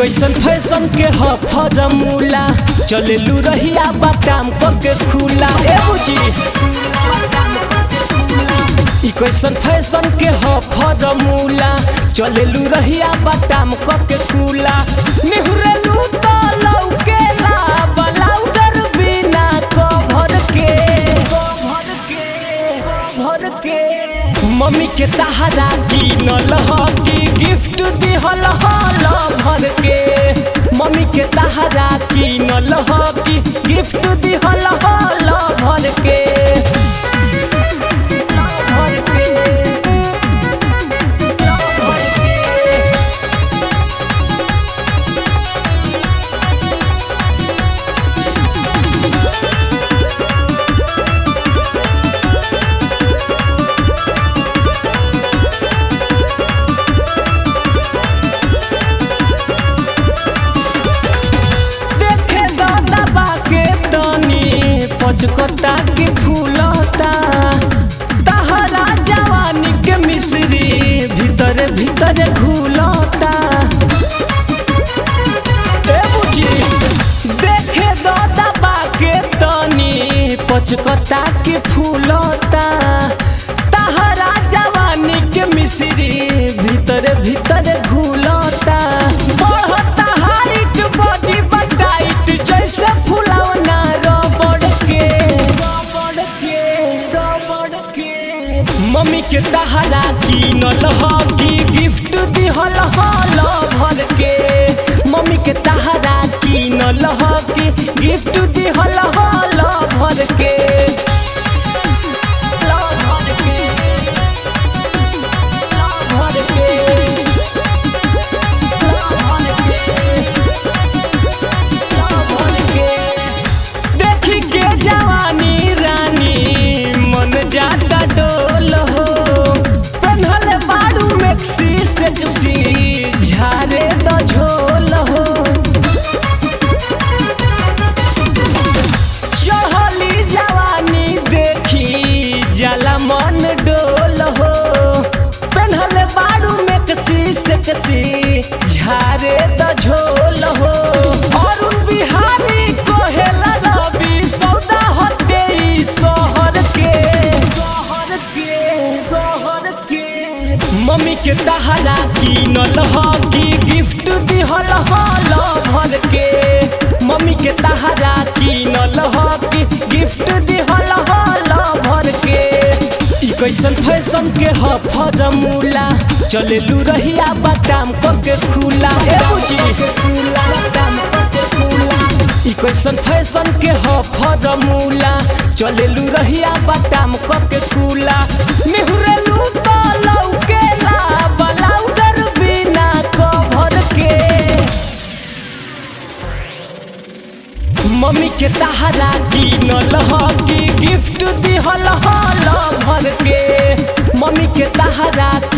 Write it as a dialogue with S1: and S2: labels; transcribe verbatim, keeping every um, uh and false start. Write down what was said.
S1: कैसन फैशन के ह फॉर्मूला चलेलू रहिया बाटाम के खुला ए बुची ई कैसन फैशन के ह फॉर्मूला चलेलू रहिया बाटाम के खुला निहुरेलू तो लौकेला बलाउदर बिना कभर के कभर के कभर के मम्मी के तहरा गिनल ह की गिफ्ट दिहल हल भर के मम्मी के तहरा गिनल ह की गिफ्ट दिहल हल भर के पचकता के फूलता तहरा जवानी के मिश्री भीतर भीतर घुलता ए बुची देखे दो दबा के तनी पचकता के फूलता तहरा जवानी के मिश्री भीतर भीतर घुलता बढ़ता हाइट बॉडी बटाइट जैसे फुलौना मम्मी के तहरा गिनल ह की गिफ्ट दिहल हल भर के मम्मी के तहरा गिनल ह की गिफ्ट दिहल हल भर के देखी के जवानी रानी मन जाता डोल हो पहनल बाड़ू मैक्सी सेक्सी झारे द झोल हो चहली जवानी देखी जला मन डोल हो पहनल बाड़ू मैक्सी सेक्सी झारे द झोल हो अरुण बिहारी कहेला रवि सौदा हटे शहर के शहर के शहर के मम्मी के तहरा गिनल ह की गिफ्ट दिहल हल भर के मम्मी के तहरा गिनल ह की गिफ्ट दिहल हल भर के ई कैसन फैशन के ह फॉर्मूला चलेलू रहिया बाटाम के खुला ए बुची ई कैसन फैशन के ह फॉर्मूला चलेलू रहिया बाटाम के खुला निहुरेलू तो लौकेला बलाउदर बिना कभर के मम्मी के तहरा गिनल ह की गिफ्ट दिहल हल भर के मम्मी के तहरा